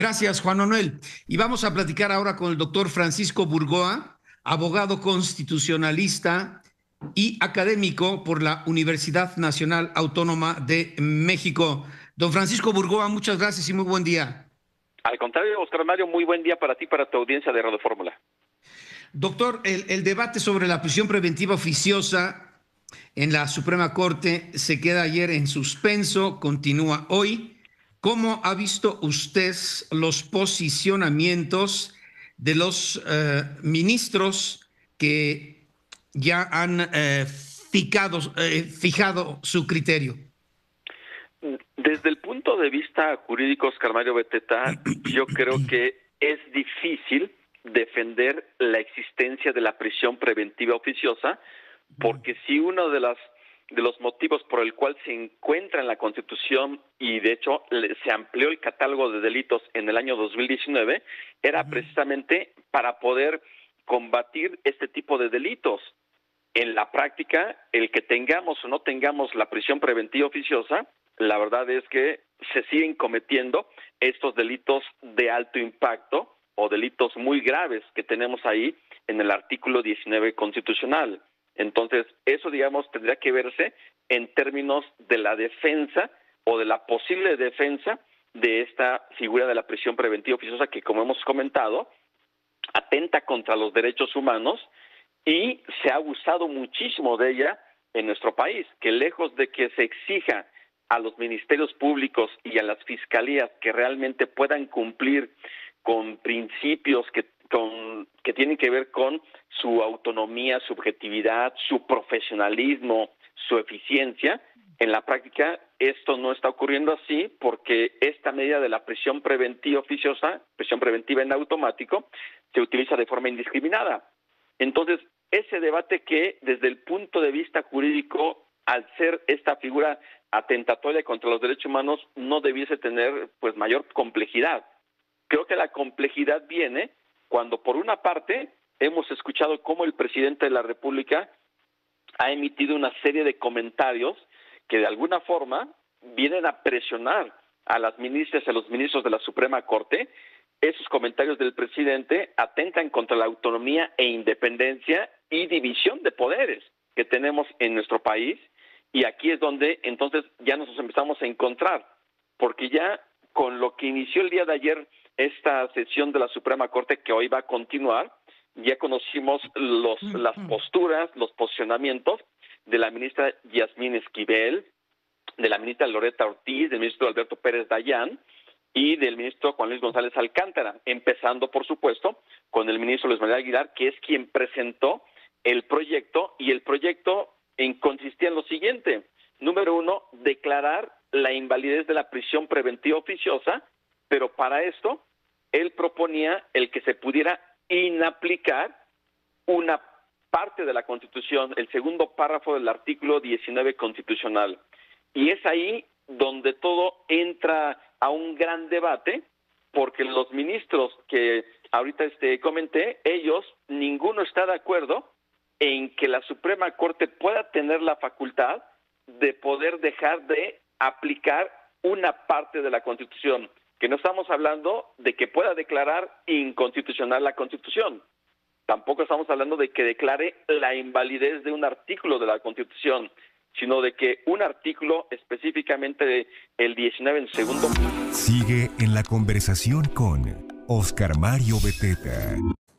Gracias, Juan Manuel. Y vamos a platicar ahora con el doctor Francisco Burgoa, abogado constitucionalista y académico por la Universidad Nacional Autónoma de México. Don Francisco Burgoa, muchas gracias y muy buen día. Al contrario, Oscar Mario, muy buen día para ti y para tu audiencia de Radio Fórmula. Doctor, el debate sobre la prisión preventiva oficiosa en la Suprema Corte se queda ayer en suspenso, continúa hoy. ¿Cómo ha visto usted los posicionamientos de los ministros que ya han fijado su criterio? Desde el punto de vista jurídico, Oscar Mario Beteta, yo creo que es difícil defender la existencia de la prisión preventiva oficiosa, porque si uno de los motivos por el cual se encuentra en la Constitución y de hecho se amplió el catálogo de delitos en el año 2019, era precisamente para poder combatir este tipo de delitos. En la práctica, el que tengamos o no tengamos la prisión preventiva oficiosa, la verdad es que se siguen cometiendo estos delitos de alto impacto o delitos muy graves que tenemos ahí en el artículo 19 constitucional. Entonces, eso, digamos, tendría que verse en términos de la defensa o de la posible defensa de esta figura de la prisión preventiva oficiosa que, como hemos comentado, atenta contra los derechos humanos y se ha abusado muchísimo de ella en nuestro país, que lejos de que se exija a los ministerios públicos y a las fiscalías que realmente puedan cumplir con principios que tienen que ver con su autonomía, su objetividad, su profesionalismo, su eficiencia, en la práctica esto no está ocurriendo así porque esta medida de la prisión preventiva oficiosa, prisión preventiva en automático, se utiliza de forma indiscriminada. Entonces, ese debate que desde el punto de vista jurídico, al ser esta figura atentatoria contra los derechos humanos, no debiese tener pues mayor complejidad. Creo que la complejidad viene cuando, por una parte, hemos escuchado cómo el presidente de la República ha emitido una serie de comentarios que de alguna forma vienen a presionar a las ministras y a los ministros de la Suprema Corte. Esos comentarios del presidente atentan contra la autonomía e independencia y división de poderes que tenemos en nuestro país, y aquí es donde entonces ya nos empezamos a encontrar, porque ya con lo que inició el día de ayer esta sesión de la Suprema Corte, que hoy va a continuar, ya conocimos las posturas, los posicionamientos de la ministra Yasmín Esquivel, de la ministra Loretta Ortiz, del ministro Alberto Pérez Dayán y del ministro Juan Luis González Alcántara, empezando, por supuesto, con el ministro Luis María Aguilar, que es quien presentó el proyecto, y el proyecto consistía en lo siguiente: número uno, declarar la invalidez de la prisión preventiva oficiosa, pero para esto él proponía el que se pudiera inaplicar una parte de la Constitución, el segundo párrafo del artículo 19 constitucional. Y es ahí donde todo entra a un gran debate, porque los ministros que ahorita comenté, ellos, ninguno está de acuerdo en que la Suprema Corte pueda tener la facultad de poder dejar de aplicar una parte de la Constitución, que no estamos hablando de que pueda declarar inconstitucional la Constitución, tampoco estamos hablando de que declare la invalidez de un artículo de la Constitución, sino de que un artículo, específicamente el 19 en segundo. Sigue en la conversación con Oscar Mario Beteta.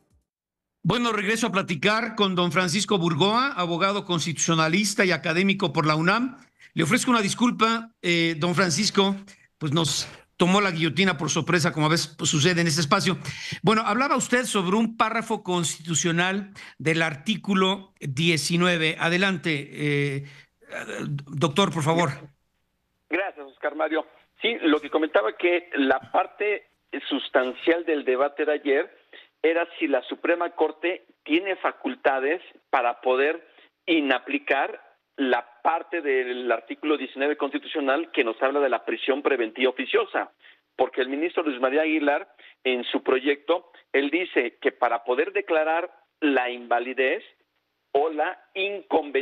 Bueno, regreso a platicar con don Francisco Burgoa, abogado constitucionalista y académico por la UNAM. Le ofrezco una disculpa, don Francisco, pues nos tomó la guillotina por sorpresa, como a veces sucede en este espacio. Bueno, hablaba usted sobre un párrafo constitucional del artículo 19. Adelante, doctor, por favor. Gracias, Oscar Mario. Sí, lo que comentaba que la parte sustancial del debate de ayer era si la Suprema Corte tiene facultades para poder inaplicar la parte del artículo 19 constitucional que nos habla de la prisión preventiva oficiosa, porque el ministro Luis María Aguilar, en su proyecto, él dice que para poder declarar la invalidez o la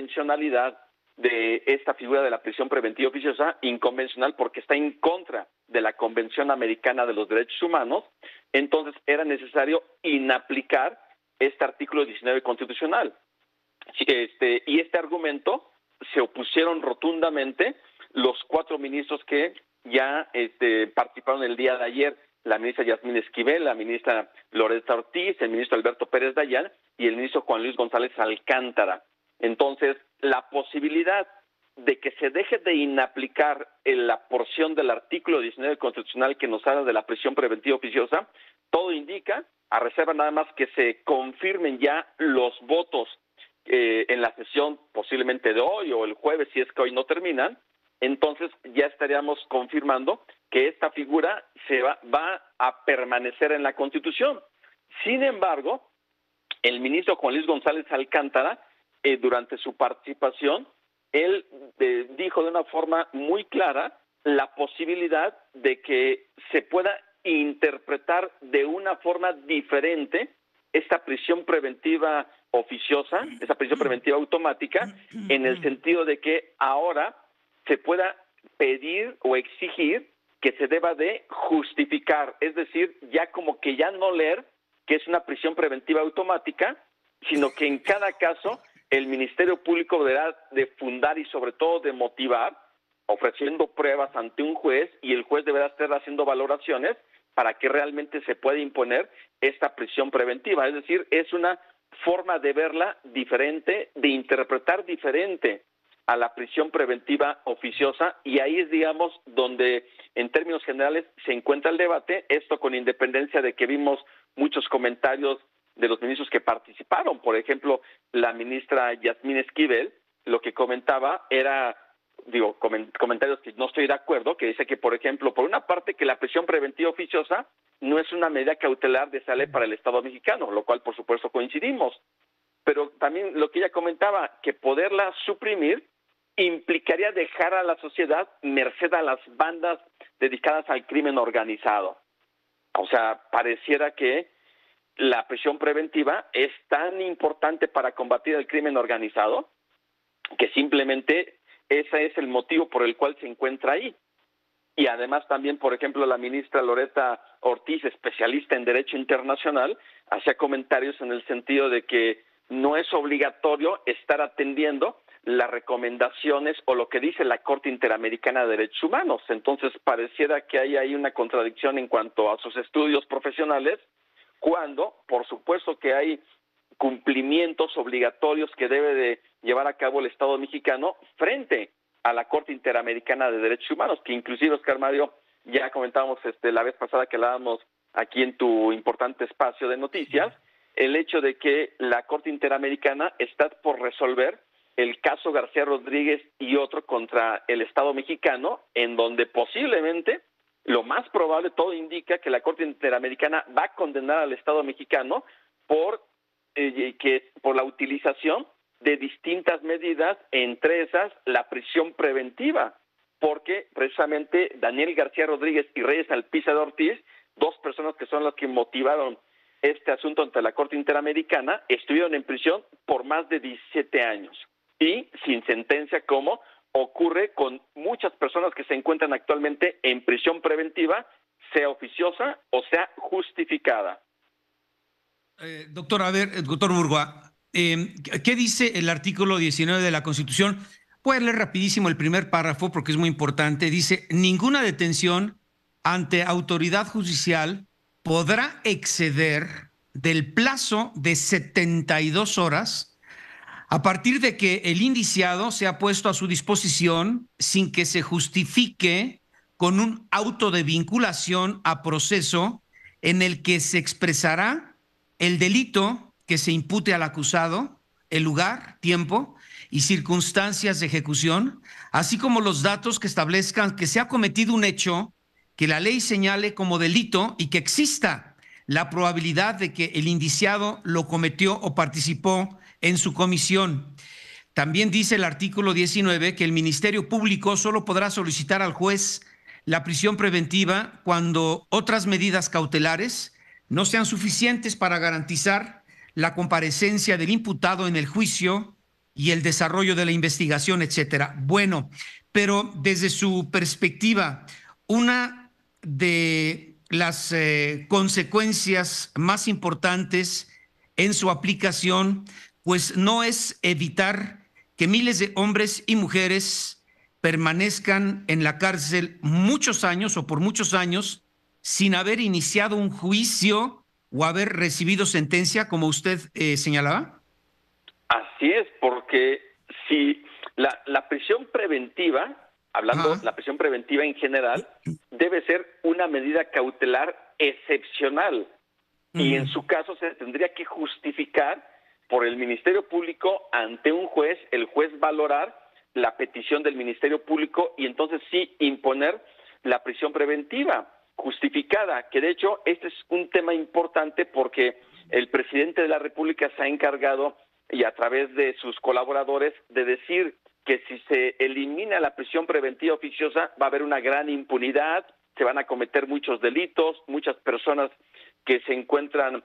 inconvencionalidad de esta figura de la prisión preventiva oficiosa, inconvencional porque está en contra de la Convención Americana de los Derechos Humanos, entonces era necesario inaplicar este artículo 19 constitucional. Y este argumento se opusieron rotundamente los 4 ministros que ya participaron el día de ayer, la ministra Yasmín Esquivel, la ministra Loretta Ortiz, el ministro Alberto Pérez Dayán y el ministro Juan Luis González Alcántara. Entonces, la posibilidad de que se deje de inaplicar la porción del artículo 19 constitucional que nos habla de la prisión preventiva oficiosa, todo indica, a reserva nada más que se confirmen ya los votos en la sesión posiblemente de hoy o el jueves, si es que hoy no terminan, entonces ya estaríamos confirmando que esta figura va a permanecer en la Constitución. Sin embargo, el ministro Juan Luis González Alcántara, durante su participación, él dijo de una forma muy clara la posibilidad de que se pueda interpretar de una forma diferente esta prisión preventiva oficiosa, esa prisión preventiva automática, en el sentido de que ahora se pueda pedir o exigir que se deba de justificar, es decir, ya como que ya no leer que es una prisión preventiva automática, sino que en cada caso el Ministerio Público deberá de fundar y sobre todo de motivar, ofreciendo pruebas ante un juez, y el juez deberá estar haciendo valoraciones para que realmente se pueda imponer esta prisión preventiva. Es decir, es una forma de verla diferente, de interpretar diferente a la prisión preventiva oficiosa, y ahí es, digamos, donde en términos generales se encuentra el debate, esto con independencia de que vimos muchos comentarios de los ministros que participaron. Por ejemplo, la ministra Yasmín Esquivel lo que comentaba era, comentarios que no estoy de acuerdo, que dice que, por ejemplo, por una parte, que la prisión preventiva oficiosa no es una medida cautelar de esa ley para el Estado mexicano, lo cual por supuesto coincidimos, pero también lo que ella comentaba, que poderla suprimir implicaría dejar a la sociedad merced a las bandas dedicadas al crimen organizado. O sea, pareciera que la prisión preventiva es tan importante para combatir el crimen organizado que simplemente ese es el motivo por el cual se encuentra ahí. Y además también, por ejemplo, la ministra Loretta Ortiz, especialista en Derecho Internacional, hacía comentarios en el sentido de que no es obligatorio estar atendiendo las recomendaciones o lo que dice la Corte Interamericana de Derechos Humanos. Entonces, pareciera que hay ahí una contradicción en cuanto a sus estudios profesionales, cuando, por supuesto que hay cumplimientos obligatorios que debe de llevar a cabo el Estado mexicano frente a la Corte Interamericana de Derechos Humanos, que inclusive, Oscar Mario, ya comentábamos la vez pasada que hablábamos aquí en tu importante espacio de noticias, el hecho de que la Corte Interamericana está por resolver el caso García Rodríguez y otro contra el Estado mexicano, en donde posiblemente, lo más probable, todo indica que la Corte Interamericana va a condenar al Estado mexicano por la utilización de distintas medidas, entre esas la prisión preventiva, porque precisamente Daniel García Rodríguez y Reyes Alpizar Ortiz, 2 personas que son las que motivaron este asunto ante la Corte Interamericana, estuvieron en prisión por más de 17 años y sin sentencia, como ocurre con muchas personas que se encuentran actualmente en prisión preventiva, sea oficiosa o sea justificada. Doctor Burgoa, ¿qué dice el artículo 19 de la Constitución? Voy a leer rapidísimo el primer párrafo porque es muy importante. Dice: ninguna detención ante autoridad judicial podrá exceder del plazo de 72 horas a partir de que el indiciado sea puesto a su disposición sin que se justifique con un auto de vinculación a proceso en el que se expresará el delito que se impute al acusado, el lugar, tiempo y circunstancias de ejecución, así como los datos que establezcan que se ha cometido un hecho que la ley señale como delito y que exista la probabilidad de que el indiciado lo cometió o participó en su comisión. También dice el artículo 19 que el Ministerio Público solo podrá solicitar al juez la prisión preventiva cuando otras medidas cautelares no sean suficientes para garantizar la comparecencia del imputado en el juicio y el desarrollo de la investigación, etcétera. Bueno, pero desde su perspectiva, una de las consecuencias más importantes en su aplicación, pues no es evitar que miles de hombres y mujeres permanezcan en la cárcel muchos años o por muchos años sin haber iniciado un juicio o haber recibido sentencia, como usted señalaba? Así es, porque si la prisión preventiva, hablando la prisión preventiva en general, debe ser una medida cautelar excepcional y en su caso se tendría que justificar por el Ministerio Público ante un juez, el juez valorar la petición del Ministerio Público y entonces sí imponer la prisión preventiva justificada, que de hecho este es un tema importante porque el presidente de la República se ha encargado y a través de sus colaboradores de decir que si se elimina la prisión preventiva oficiosa va a haber una gran impunidad, se van a cometer muchos delitos, muchas personas que se encuentran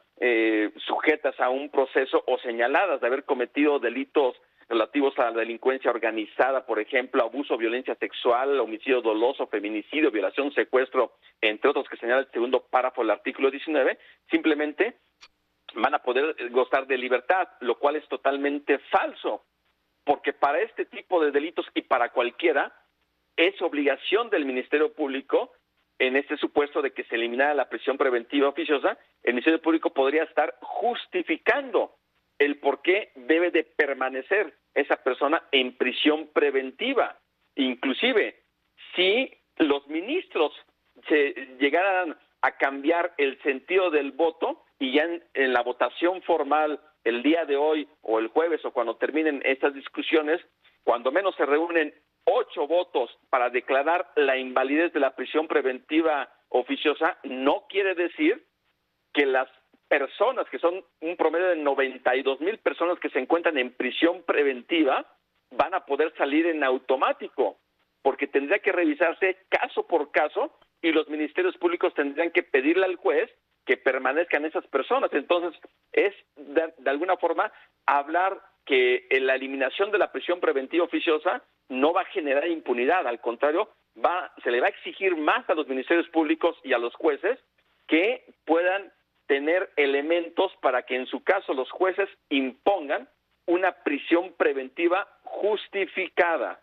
sujetas a un proceso o señaladas de haber cometido delitos relativos a la delincuencia organizada, por ejemplo, abuso, violencia sexual, homicidio doloso, feminicidio, violación, secuestro, entre otros que señala el segundo párrafo del artículo 19, simplemente van a poder gozar de libertad, lo cual es totalmente falso, porque para este tipo de delitos y para cualquiera es obligación del Ministerio Público, en este supuesto de que se eliminara la prisión preventiva oficiosa, el Ministerio Público podría estar justificando el por qué debe de permanecer esa persona en prisión preventiva. Inclusive, si los ministros se llegaran a cambiar el sentido del voto y ya en la votación formal el día de hoy o el jueves o cuando terminen estas discusiones, cuando menos se reúnen 8 votos para declarar la invalidez de la prisión preventiva oficiosa, no quiere decir que las personas, que son un promedio de 92,000 personas que se encuentran en prisión preventiva, van a poder salir en automático, porque tendría que revisarse caso por caso y los ministerios públicos tendrían que pedirle al juez que permanezcan esas personas. Entonces, es de alguna forma hablar que la eliminación de la prisión preventiva oficiosa no va a generar impunidad, al contrario, se le va a exigir más a los ministerios públicos y a los jueces que puedan tener elementos para que en su caso los jueces impongan una prisión preventiva justificada.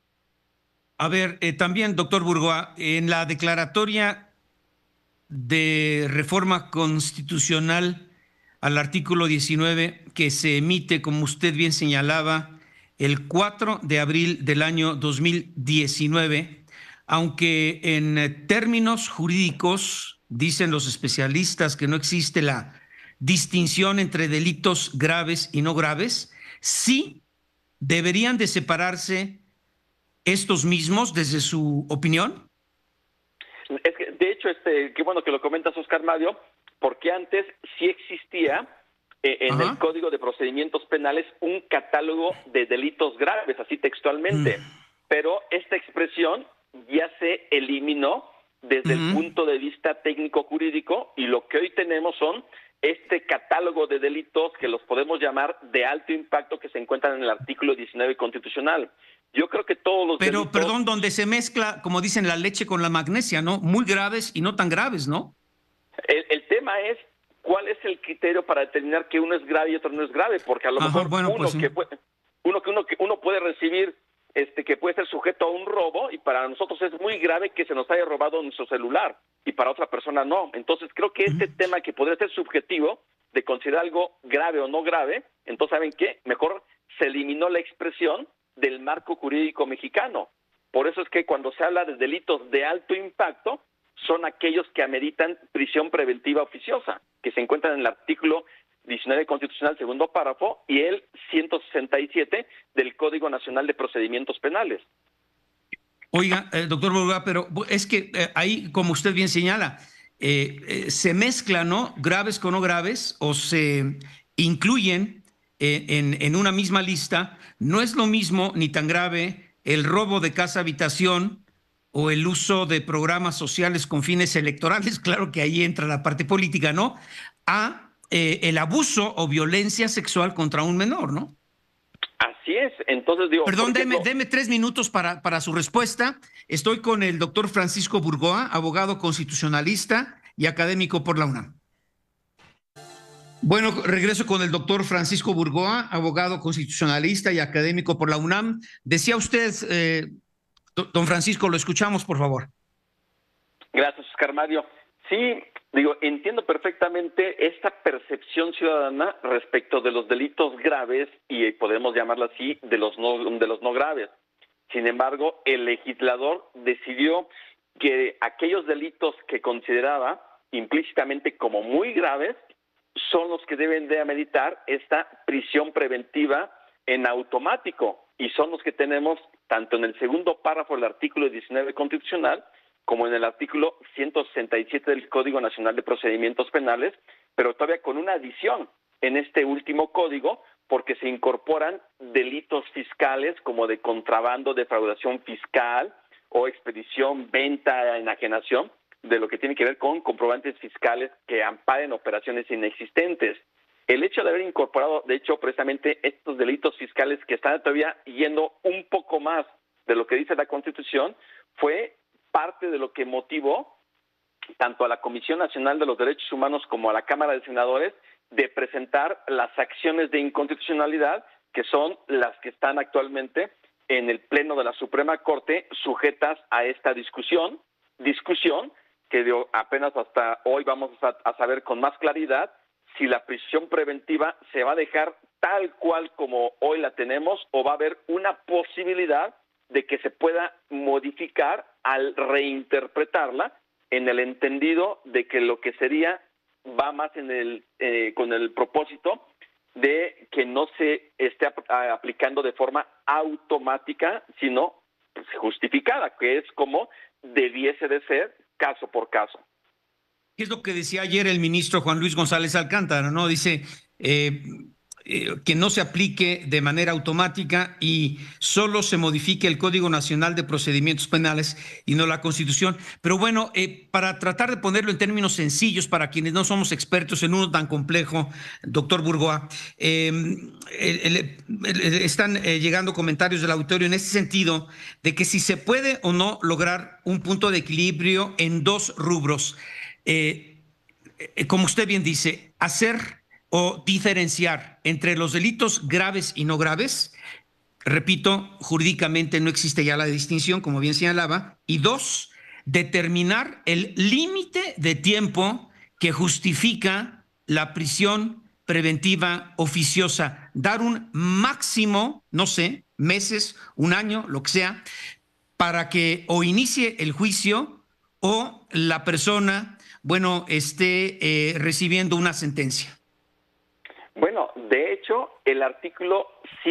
A ver, también, doctor Burgoa, en la declaratoria de reforma constitucional al artículo 19 que se emite, como usted bien señalaba, el 4 de abril del año 2019, aunque en términos jurídicos dicen los especialistas que no existe la distinción entre delitos graves y no graves, sí deberían de separarse estos mismos desde su opinión. Es que, de hecho, qué bueno que lo comentas, Oscar Mario, porque antes sí existía en el Código de Procedimientos Penales un catálogo de delitos graves, así textualmente, pero esta expresión ya se eliminó desde el punto de vista técnico-jurídico y lo que hoy tenemos son este catálogo de delitos que los podemos llamar de alto impacto que se encuentran en el artículo 19 constitucional. Yo creo que todos los delitos... Pero, perdón, donde se mezcla, como dicen, la leche con la magnesia, ¿no? Muy graves y no tan graves, ¿no? El tema es cuál es el criterio para determinar que uno es grave y otro no es grave, porque a lo mejor uno puede recibir que puede ser sujeto a un robo y para nosotros es muy grave que se nos haya robado nuestro celular y para otra persona no. Entonces creo que este tema que podría ser subjetivo de considerar algo grave o no grave, entonces ¿saben qué? Mejor se eliminó la expresión del marco jurídico mexicano. Por eso es que cuando se habla de delitos de alto impacto son aquellos que ameritan prisión preventiva oficiosa, que se encuentran en el artículo 19 constitucional, segundo párrafo, y el 167 del Código Nacional de Procedimientos Penales. Oiga, doctor Burgoa, pero es que ahí, como usted bien señala, se mezclan, ¿no? Graves con no graves, o se incluyen en una misma lista. No es lo mismo ni tan grave el robo de casa-habitación o el uso de programas sociales con fines electorales, claro que ahí entra la parte política, ¿no? A el abuso o violencia sexual contra un menor, ¿no? Así es. Entonces digo, Perdón, por ejemplo, deme 3 minutos para su respuesta. Estoy con el doctor Francisco Burgoa, abogado constitucionalista y académico por la UNAM. Bueno, regreso con el doctor Francisco Burgoa, abogado constitucionalista y académico por la UNAM. Decía usted, don Francisco, lo escuchamos, por favor. Gracias, Oscar Mario. Sí, digo, entiendo perfectamente esta percepción ciudadana respecto de los delitos graves y podemos llamarlo así, de los no graves. Sin embargo, el legislador decidió que aquellos delitos que consideraba implícitamente como muy graves son los que deben de ameritar esta prisión preventiva en automático y son los que tenemos tanto en el segundo párrafo del artículo 19 constitucional como en el artículo 167 del Código Nacional de Procedimientos Penales, pero todavía con una adición en este último código, porque se incorporan delitos fiscales como de contrabando, defraudación fiscal o expedición, venta, enajenación, de lo que tiene que ver con comprobantes fiscales que amparen operaciones inexistentes. El hecho de haber incorporado, de hecho, precisamente estos delitos fiscales que están todavía yendo un poco más de lo que dice la Constitución, fue parte de lo que motivó tanto a la Comisión Nacional de los Derechos Humanos como a la Cámara de Senadores de presentar las acciones de inconstitucionalidad, que son las que están actualmente en el Pleno de la Suprema Corte sujetas a esta discusión que apenas hasta hoy vamos a saber con más claridad si la prisión preventiva se va a dejar tal cual como hoy la tenemos o va a haber una posibilidad de que se pueda modificar al reinterpretarla en el entendido de que lo que sería va más con el propósito de que no se esté aplicando de forma automática, sino justificada, que es como debiese de ser caso por caso. ¿Qué es lo que decía ayer el ministro Juan Luis González Alcántara, ¿no? Dice que no se aplique de manera automática y solo se modifique el Código Nacional de Procedimientos Penales y no la Constitución. Pero bueno, para tratar de ponerlo en términos sencillos para quienes no somos expertos en uno tan complejo, doctor Burgoa, están llegando comentarios del auditorio en ese sentido de que si se puede o no lograr un punto de equilibrio en dos rubros. Como usted bien dice, hacer o diferenciar entre los delitos graves y no graves. Repito, jurídicamente no existe ya la distinción, como bien señalaba. Y dos, determinar el límite de tiempo que justifica la prisión preventiva oficiosa. Dar un máximo, no sé, meses, un año, lo que sea, para que o inicie el juicio o la persona, bueno, esté recibiendo una sentencia. Bueno, de hecho, el artículo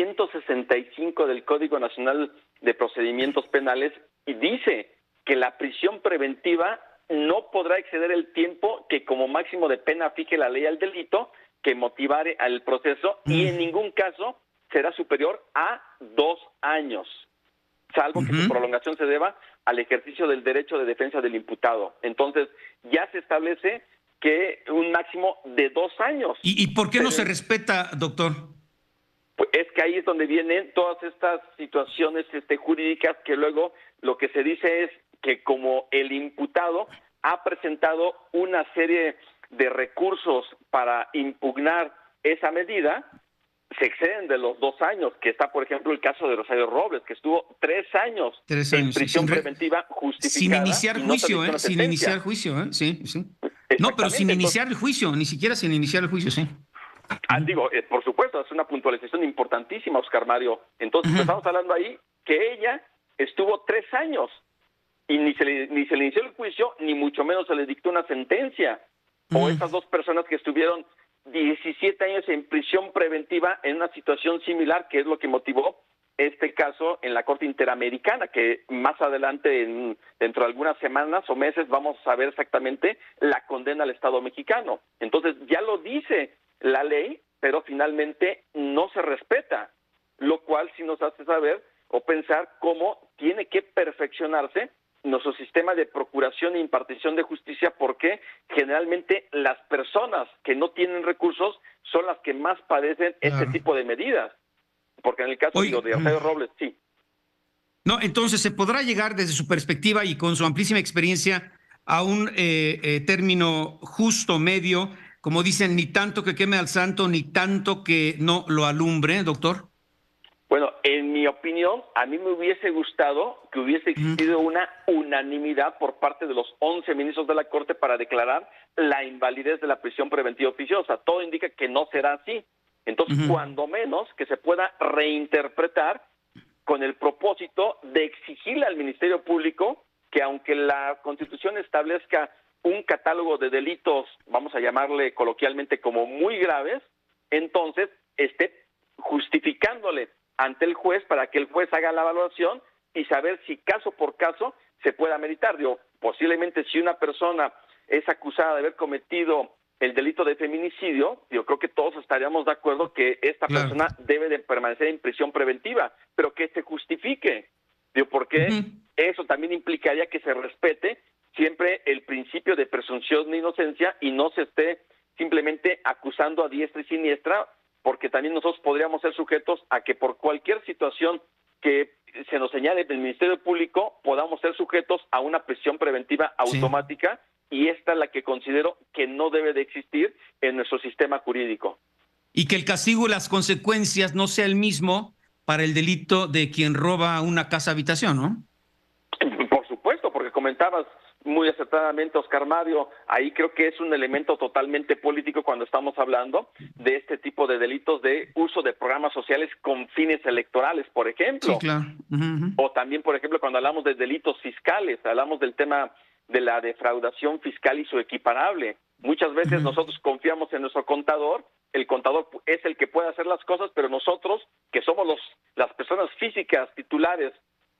165 del Código Nacional de Procedimientos Penales dice que la prisión preventiva no podrá exceder el tiempo que como máximo de pena fije la ley al delito que motivare al proceso y en ningún caso será superior a 2 años, salvo que su prolongación se deba al ejercicio del derecho de defensa del imputado. Entonces, ya se establece que un máximo de 2 años. ¿Y por qué no se respeta, doctor? Pues es que ahí es donde vienen todas estas situaciones jurídicas que luego lo que se dice es que como el imputado ha presentado una serie de recursos para impugnar esa medida, se exceden de los 2 años, que está, por ejemplo, el caso de Rosario Robles, que estuvo 3 años en prisión preventiva justificada. Sin iniciar juicio, no sin iniciar juicio, sí, sí. No, pero sin iniciar el juicio, ni siquiera sin iniciar el juicio, sí. Digo, por supuesto, es una puntualización importantísima, Oscar Mario. Entonces, estamos hablando ahí que ella estuvo 3 años y ni se le inició el juicio, ni mucho menos se le dictó una sentencia. O esas 2 personas que estuvieron 17 años en prisión preventiva en una situación similar, que es lo que motivó este caso en la Corte Interamericana, que más adelante, dentro de algunas semanas o meses, vamos a saber exactamente la condena al Estado mexicano. Entonces, ya lo dice la ley, pero finalmente no se respeta, lo cual sí nos hace saber o pensar cómo tiene que perfeccionarse nuestro sistema de procuración e impartición de justicia, porque generalmente las personas que no tienen recursos son las que más padecen este tipo de medidas. porque en el caso de Arcedo Robles, sí. No, entonces se podrá llegar desde su perspectiva y con su amplísima experiencia a un término justo, medio, como dicen, ni tanto que queme al santo, ni tanto que no lo alumbre, doctor. Bueno, en mi opinión, a mí me hubiese gustado que hubiese existido una unanimidad por parte de los 11 ministros de la Corte para declarar la invalidez de la prisión preventiva oficiosa. Todo indica que no será así. Entonces, cuando menos que se pueda reinterpretar con el propósito de exigirle al Ministerio Público que, aunque la Constitución establezca un catálogo de delitos, vamos a llamarle coloquialmente como muy graves, entonces esté justificándole ante el juez para que el juez haga la evaluación y saber si caso por caso se pueda meditar. Digo, posiblemente si una persona es acusada de haber cometido el delito de feminicidio, yo creo que todos estaríamos de acuerdo que esta persona debe de permanecer en prisión preventiva, pero que se justifique. Digo, porque eso también implicaría que se respete siempre el principio de presunción de inocencia y no se esté simplemente acusando a diestra y siniestra, porque también nosotros podríamos ser sujetos a que por cualquier situación que se nos señale del Ministerio Público podamos ser sujetos a una prisión preventiva automática, y esta es la que considero que no debe de existir en nuestro sistema jurídico. Y que el castigo y las consecuencias no sea el mismo para el delito de quien roba una casa-habitación, ¿no? Por supuesto, porque comentabas muy acertadamente, Oscar Mario, ahí creo que es un elemento totalmente político cuando estamos hablando de este tipo de delitos de uso de programas sociales con fines electorales, por ejemplo. Sí, claro. O también, por ejemplo, cuando hablamos de delitos fiscales, hablamos del tema de la defraudación fiscal y su equiparable. Muchas veces nosotros confiamos en nuestro contador, el contador es el que puede hacer las cosas, pero nosotros, que somos las personas físicas titulares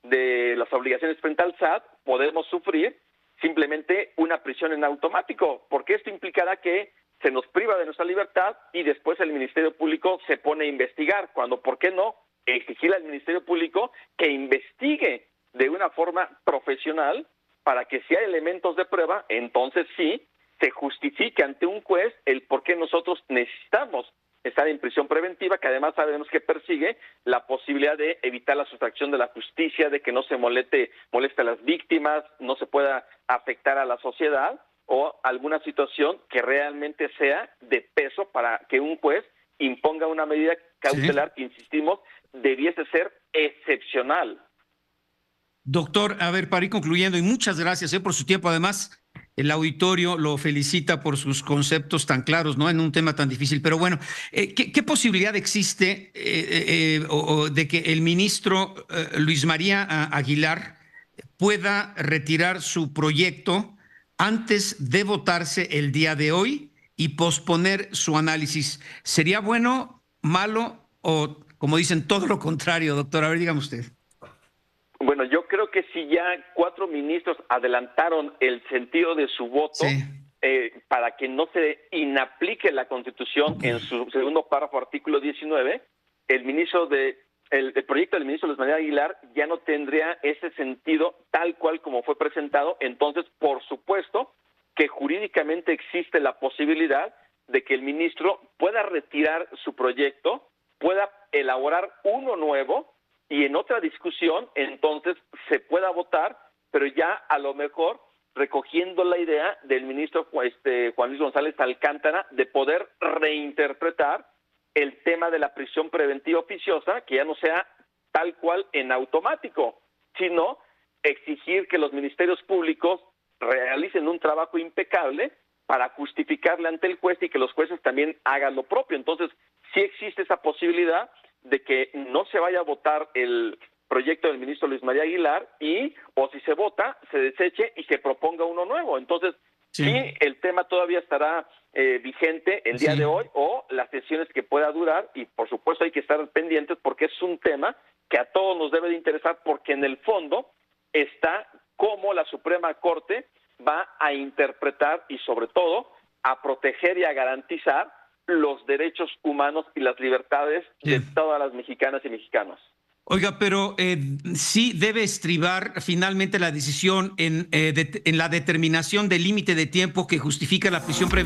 de las obligaciones frente al SAT, podemos sufrir simplemente una prisión en automático, porque esto implicará que se nos priva de nuestra libertad y después el Ministerio Público se pone a investigar, cuando, ¿por qué no exigirle al Ministerio Público que investigue de una forma profesional para que si hay elementos de prueba, entonces sí, se justifique ante un juez el por qué nosotros necesitamos estar en prisión preventiva, que además sabemos que persigue la posibilidad de evitar la sustracción de la justicia, de que no se moleste a las víctimas, no se pueda afectar a la sociedad o alguna situación que realmente sea de peso para que un juez imponga una medida cautelar que, insistimos, debiese ser excepcional. Doctor, a ver, para ir concluyendo, y muchas gracias por su tiempo. Además, el auditorio lo felicita por sus conceptos tan claros, ¿no? En un tema tan difícil. Pero bueno, ¿qué posibilidad existe de que el ministro Luis María Aguilar pueda retirar su proyecto antes de votarse el día de hoy y posponer su análisis? ¿Sería bueno, malo o, como dicen, todo lo contrario, doctor? A ver, dígame usted. Bueno, yo creo que si ya 4 ministros adelantaron el sentido de su voto, para que no se inaplique la Constitución en su segundo párrafo, artículo 19, el proyecto del ministro Luis María Aguilar ya no tendría ese sentido tal cual como fue presentado. Entonces, por supuesto que jurídicamente existe la posibilidad de que el ministro pueda retirar su proyecto, pueda elaborar uno nuevo, y en otra discusión, entonces, se pueda votar, pero ya a lo mejor recogiendo la idea del ministro Juan Luis González Alcántara de poder reinterpretar el tema de la prisión preventiva oficiosa, que ya no sea tal cual en automático, sino exigir que los ministerios públicos realicen un trabajo impecable para justificarle ante el juez y que los jueces también hagan lo propio. Entonces, sí existe esa posibilidad de que no se vaya a votar el proyecto del ministro Luis María Aguilar o si se vota, se deseche y se proponga uno nuevo. Entonces, sí el tema todavía estará vigente el día de hoy o las sesiones que pueda durar, y por supuesto hay que estar pendientes porque es un tema que a todos nos debe de interesar, porque en el fondo está cómo la Suprema Corte va a interpretar y sobre todo a proteger y a garantizar los derechos humanos y las libertades de todas las mexicanas y mexicanos. Oiga, pero sí debe estribar finalmente la decisión en la determinación del límite de tiempo que justifica la prisión preventiva.